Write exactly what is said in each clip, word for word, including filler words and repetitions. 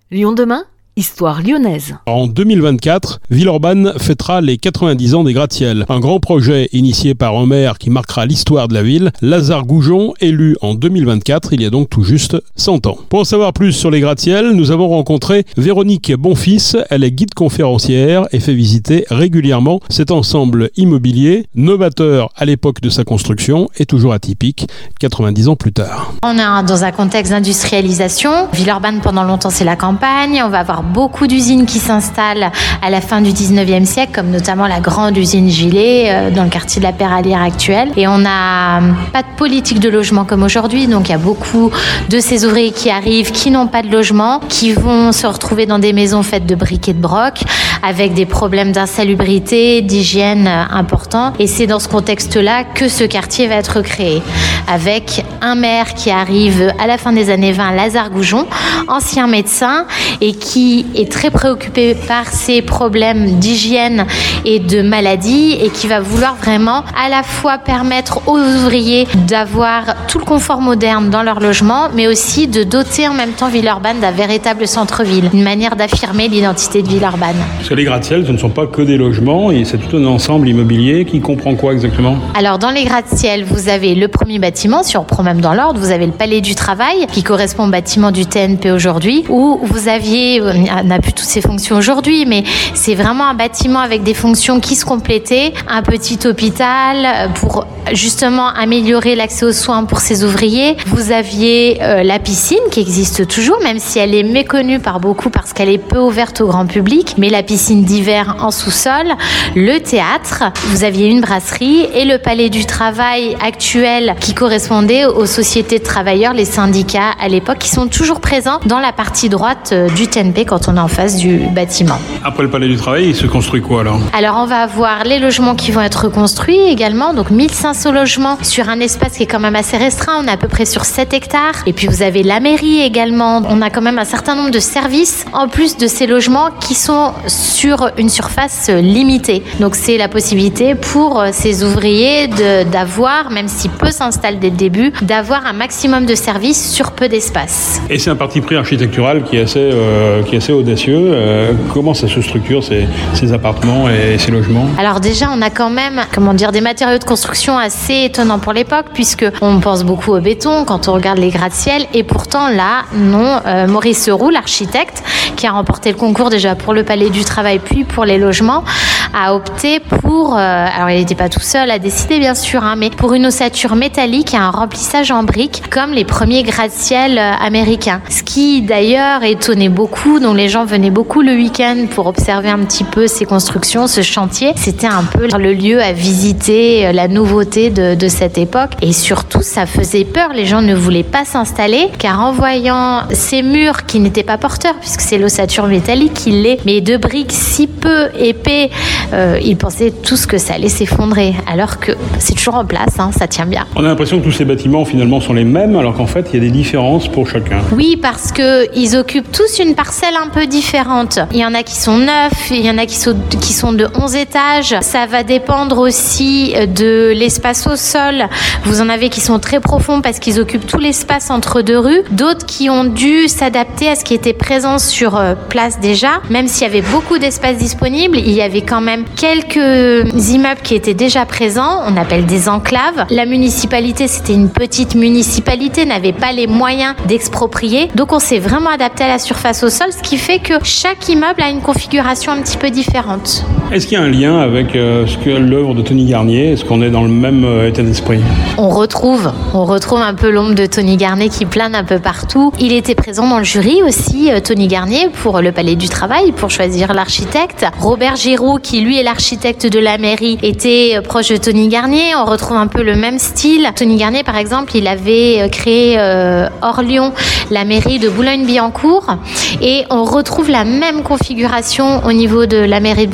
Lyon demain, histoire lyonnaise. En deux mille vingt-quatre, Villeurbanne fêtera les quatre-vingt-dix ans des gratte-ciel. Un grand projet initié par un maire qui marquera l'histoire de la ville, Lazare Goujon, élu en deux mille vingt-quatre, il y a donc tout juste cent ans. Pour en savoir plus sur les gratte-ciel, nous avons rencontré Véronique Bonfils. Elle est guide conférencière et fait visiter régulièrement cet ensemble immobilier, novateur à l'époque de sa construction et toujours atypique quatre-vingt-dix ans plus tard. On est dans un contexte d'industrialisation. Villeurbanne, pendant longtemps, c'est la campagne. On va avoir beaucoup d'usines qui s'installent à la fin du dix-neuvième siècle, comme notamment la grande usine Gilet euh, dans le quartier de la Perralière actuelle. Et on n'a pas de politique de logement comme aujourd'hui, donc il y a beaucoup de ces ouvriers qui arrivent, qui n'ont pas de logement, qui vont se retrouver dans des maisons faites de briques et de broc, avec des problèmes d'insalubrité, d'hygiène euh, importants. Et c'est dans ce contexte-là que ce quartier va être créé, avec un maire qui arrive à la fin des années vingt, Lazare Goujon, ancien médecin, et qui est très préoccupé par ces problèmes d'hygiène et de maladie et qui va vouloir vraiment à la fois permettre aux ouvriers d'avoir tout le confort moderne dans leur logement, mais aussi de doter en même temps Villeurbanne d'un véritable centre-ville, une manière d'affirmer l'identité de Villeurbanne. Parce que les gratte-ciel, ce ne sont pas que des logements, et c'est tout un ensemble immobilier qui comprend quoi exactement ? Alors dans les gratte-ciel, vous avez le premier bâtiment, si on reprend même dans l'ordre, vous avez le Palais du Travail qui correspond au bâtiment du T N P aujourd'hui, où vous aviez on n'a plus toutes ces fonctions aujourd'hui, mais c'est vraiment un bâtiment avec des fonctions qui se complétaient. Un petit hôpital pour justement améliorer l'accès aux soins pour ces ouvriers. Vous aviez euh, la piscine qui existe toujours, même si elle est méconnue par beaucoup parce qu'elle est peu ouverte au grand public, mais la piscine d'hiver en sous-sol, le théâtre, vous aviez une brasserie et le Palais du Travail actuel qui correspondait aux sociétés de travailleurs, les syndicats à l'époque, qui sont toujours présents dans la partie droite euh, du T N P quand on est en face du bâtiment. Après le Palais du Travail, il se construit quoi alors ? Alors on va avoir les logements qui vont être construits également, donc mille cinq cents logements sur un espace qui est quand même assez restreint, on est à peu près sur sept hectares. Et puis vous avez la mairie également, on a quand même un certain nombre de services en plus de ces logements qui sont sur une surface limitée. Donc c'est la possibilité pour ces ouvriers de, d'avoir, même si peu s'installent dès le début, d'avoir un maximum de services sur peu d'espace. Et c'est un parti pris architectural qui est assez, euh, qui est assez audacieux. Euh, comment ça se structure ces, ces appartements et ces logements ? Alors déjà, on a quand même, comment dire, des matériaux de construction assez étonnants pour l'époque, puisque on pense beaucoup au béton quand on regarde les gratte-ciel, et pourtant là, non. Euh, Maurice Roux, l'architecte, qui a remporté le concours déjà pour le Palais du Travail puis pour les logements, a opté pour, euh, alors il n'était pas tout seul à décider bien sûr, hein, mais pour une ossature métallique et un remplissage en briques, comme les premiers gratte-ciel euh, américains. Ce qui d'ailleurs étonnait beaucoup, dont les gens venaient beaucoup le week-end pour observer un petit peu ces constructions, ce chantier. C'était un peu le lieu à visiter, la nouveauté de, de cette époque. Et surtout, ça faisait peur. Les gens ne voulaient pas s'installer, car en voyant ces murs qui n'étaient pas porteurs, puisque c'est l'ossature métallique qui l'est, mais de briques si peu épais, euh, ils pensaient tous que ça allait s'effondrer. Alors que c'est toujours en place, hein, ça tient bien. On a l'impression que tous ces bâtiments finalement sont les mêmes, alors qu'en fait, il y a des différences pour chacun. Oui, parce qu'ils occupent tous une parcelle un peu différente. Il y en a qui sont neufs, il y en a qui sont, qui sont de onze étages. Ça va dépendre aussi de l'espace au sol. Vous en avez qui sont très profonds parce qu'ils occupent tout l'espace entre deux rues. D'autres qui ont dû s'adapter à ce qui était présent sur place déjà. Même s'il y avait beaucoup d'espace disponible, il y avait quand même quelques immeubles qui étaient déjà présents. On appelle des enclaves. La municipalité, c'était une petite municipalité, n'avait pas les moyens d'exproprier. Donc on s'est vraiment adapté à la surface au sol, ce qui fait que chaque immeuble a une configuration un petit peu différente. Est-ce qu'il y a un lien avec euh, ce que l'œuvre de Tony Garnier ? Est-ce qu'on est dans le même euh, état d'esprit ? On retrouve, on retrouve un peu l'ombre de Tony Garnier qui plane un peu partout. Il était présent dans le jury aussi, euh, Tony Garnier, pour le Palais du Travail, pour choisir l'architecte. Robert Giroux, qui lui est l'architecte de la mairie, était euh, proche de Tony Garnier. On retrouve un peu le même style. Tony Garnier, par exemple, il avait créé euh, hors Lyon la mairie de Boulogne-Billancourt, et on retrouve la même configuration au niveau de la mairie de Boulogne-Billancourt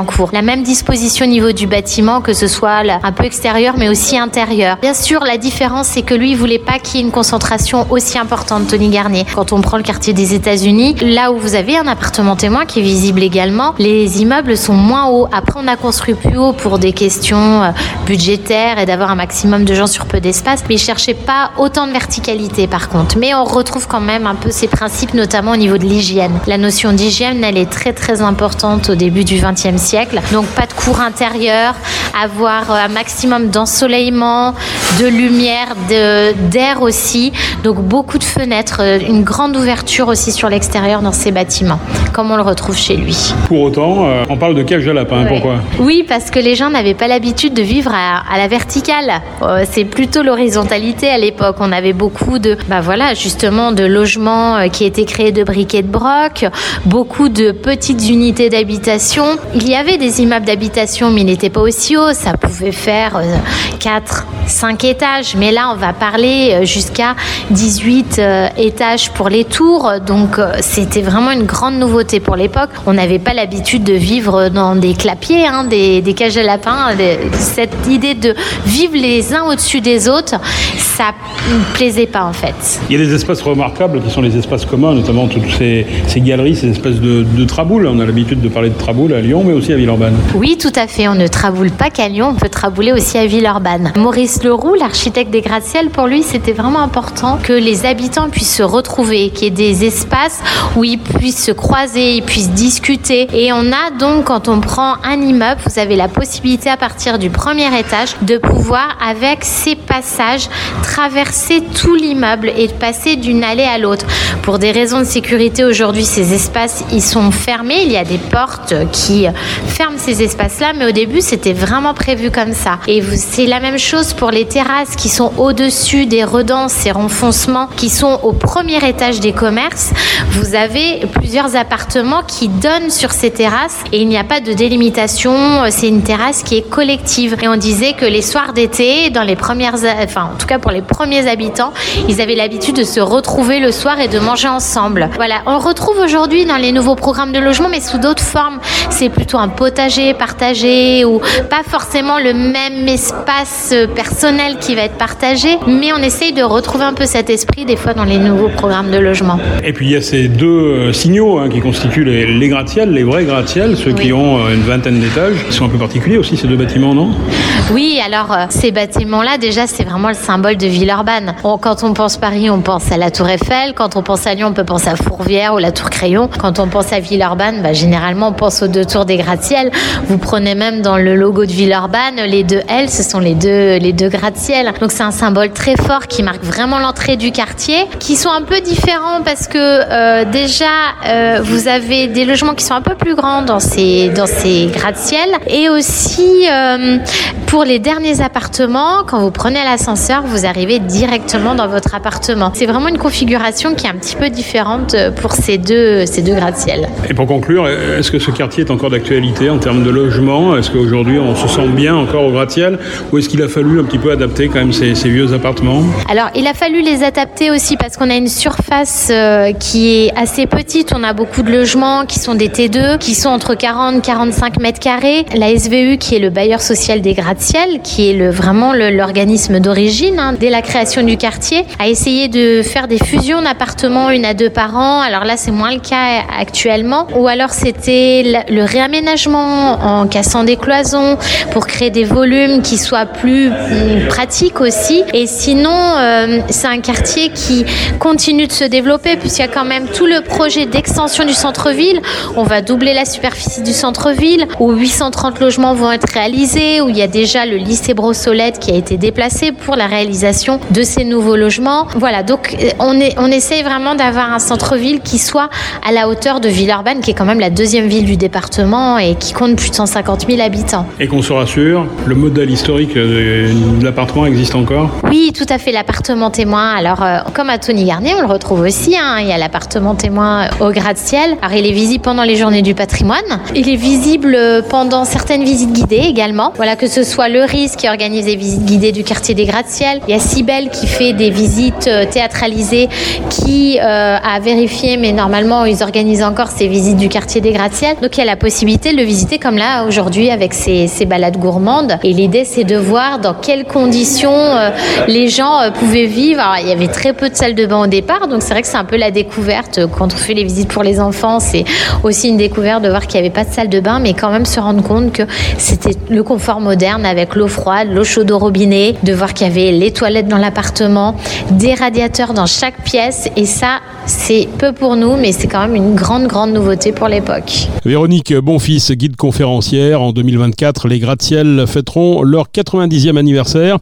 Billancourt. La même disposition au niveau du bâtiment, que ce soit un peu extérieur mais aussi intérieur. Bien sûr, la différence, c'est que lui, il voulait pas qu'il y ait une concentration aussi importante, Tony Garnier. Quand on prend le quartier des États-Unis, là où vous avez un appartement témoin qui est visible également, les immeubles sont moins hauts. Après, on a construit plus haut pour des questions budgétaires et d'avoir un maximum de gens sur peu d'espace, mais ils cherchaient pas autant de verticalité par contre. Mais on retrouve quand même un peu ces principes, notamment au niveau de l'hygiène. La notion d'hygiène, elle est très très importante au début du vingtième siècle. Donc pas de cour intérieure, avoir un maximum d'ensoleillement, de lumière, de, d'air aussi. Donc beaucoup de fenêtres, une grande ouverture aussi sur l'extérieur dans ces bâtiments, comme on le retrouve chez lui. Pour autant, euh, on parle de cage à lapin, ouais. Pourquoi ? Oui, parce que les gens n'avaient pas l'habitude de vivre à, à la verticale. Euh, c'est plutôt l'horizontalité à l'époque. On avait beaucoup de, bah voilà, justement, de logements euh, qui étaient créés de briques et de broc, beaucoup de petites unités d'habitation. Il y avait des immeubles d'habitation, mais ils n'étaient pas aussi hauts. Ça pouvait faire euh, quatre, cinq étages. Mais là, on va parler jusqu'à dix-huit euh, étages pour les tours. Donc, euh, c'était vraiment une grande nouveauté pour l'époque. On n'avait pas l'habitude de vivre dans des clapiers, hein, des, des cages à lapins. Des, cette idée de vivre les uns au-dessus des autres, ça ne plaisait pas en fait. Il y a des espaces remarquables qui sont les espaces communs, notamment toutes ces, ces galeries, ces espèces de, de traboules. On a l'habitude de parler de traboules à Lyon, mais aussi à Villeurbanne. Oui, tout à fait. On ne traboule pas qu'à Lyon, on peut trabouler aussi à Villeurbanne. Maurice Leroux, l'architecte des gratte-ciel, pour lui, c'était vraiment important que les habitants puissent se retrouver, qu'il y ait des espaces où ils puissent se croiser, ils puissent discuter. Et on a donc, quand on prend un immeuble, vous avez la possibilité à partir du premier étage de pouvoir, avec ces passages, traverser tout l'immeuble et de passer d'une allée à l'autre. Pour des raisons de sécurité, aujourd'hui, ces espaces, ils sont fermés. Il y a des portes qui ferment ces espaces-là, mais au début, c'était vraiment prévu comme ça. Et c'est la même chose pour les terrasses qui sont au-dessus des redans, ces renfoncements qui sont au premier étage des commerces. Vous avez plusieurs appartements qui donnent sur ces terrasses et il n'y a pas de délimitation. C'est une terrasse qui est collective. Et on disait que les soirs d'été, dans les premières, enfin, en tout cas pour les premiers habitants, ils avaient l'habitude de se retrouver le soir et de manger ensemble. Voilà. On retrouve aujourd'hui dans les nouveaux programmes de logement, mais sous d'autres formes. C'est plutôt un potager partagé ou pas forcément le même espace personnel qui va être partagé, mais on essaye de retrouver un peu cet esprit des fois dans les nouveaux programmes de logement. Et puis il y a ces deux euh, signaux hein, qui constituent les, les gratte-ciel, les vrais gratte-ciel, ceux oui. qui ont euh, une vingtaine d'étages. Ils sont un peu particuliers aussi, ces deux bâtiments, non ? Oui, alors euh, ces bâtiments-là, déjà, c'est vraiment le symbole de Villeurbanne. On, quand on pense Paris, on pense à la Tour Eiffel. Quand on pense à Lyon, on peut penser à Fourvière ou la Tour Crayon. Quand on pense à Villeurbanne, bah, généralement, on pense aux deux tours des gratte-ciel. Vous prenez même dans le logo de Villeurbanne, les deux L, ce sont les deux, les deux gratte-ciel. Donc c'est un symbole très fort qui marque vraiment l'entrée du quartier, qui sont un peu différents parce que euh, déjà, euh, vous avez des logements qui sont un peu plus grands dans ces, dans ces gratte-ciel. Et aussi, euh, pour les derniers appartements, quand vous prenez l'ascenseur, vous arrivez directement dans votre appartement. C'est vraiment une configuration qui est un petit peu différente pour ces deux, ces deux gratte-ciel. Et pour conclure, est-ce que ce quartier est encore d'actualité en termes de logement ? Est-ce qu'aujourd'hui on se sent bien encore au gratte-ciel ? Ou est-ce qu'il a fallu un petit peu adapter quand même ces, ces vieux appartements ? Alors, il a fallu les adapter aussi parce qu'on a une surface euh, qui est assez petite. On a beaucoup de logements qui sont des T deux, qui sont entre quarante et quarante-cinq mètres carrés. La S V U, qui est le bailleur social des gratte-ciel, qui est le, vraiment le, l'organisme d'origine, hein, dès la création du quartier, a essayé de faire des fusions d'appartements, une à deux par an. Alors là, c'est moins le cas actuellement. Ou alors, c'était le réaménagement en cassant des cloisons pour créer des volumes qui soient plus hum, pratiques aussi. Et sinon, euh, c'est un quartier qui continue de se développer puisqu'il y a quand même tout le projet d'extension du centre-ville. On va doubler la superficie du centre-ville où huit cent trente logements vont être réalisés, où il y a déjà le lycée Brossolette qui a été déplacé pour la réalisation de ces nouveaux logements. Voilà, donc on, est, on essaye vraiment d'avoir un centre-ville qui soit à la hauteur de Villeurbanne, qui est quand même la deuxième ville du département et qui compte plus de cent cinquante mille habitants. Et qu'on se rassure, le modèle historique de l'appartement existe encore ? Oui, tout à fait, l'appartement témoin. Alors, euh, comme à Tony Garnier, on le retrouve aussi. Hein, il y a l'appartement témoin au gratte-ciel. Alors, il est visible pendant les journées du patrimoine. Il est visible pendant certaines visites guidées également. Voilà, que ce soit le R I S qui organise des visites guidées du quartier des gratte-ciel. Il y a Cybelle qui fait des visites théâtralisées qui euh, a vérifié, mais normalement, ils organisent encore ces visites du quartier des gratte-ciel. Donc, il y a la possibilité de le visiter comme là aujourd'hui avec ces, ces balades gourmandes. Et l'idée, c'est de voir dans quelles conditions euh, les gens euh, pouvaient vivre. Alors, il y avait très peu de salles de bain au départ, donc c'est vrai que c'est un peu la découverte. Quand on fait les visites pour les enfants, c'est aussi une découverte de voir qu'il n'y avait pas de salle de bain, mais quand même se rendre compte que c'était le confort moderne avec l'eau froide, l'eau chaude au robinet, de voir qu'il y avait les toilettes dans l'appartement, des radiateurs dans chaque pièce. Et ça, c'est peu pour nous, mais c'est quand même une grande, grande nouveauté pour l'époque. Véronique Bonfils, guide conférencière. En deux mille vingt-quatre, les gratte-ciel fêteront leur quatre-vingt-dixième anniversaire.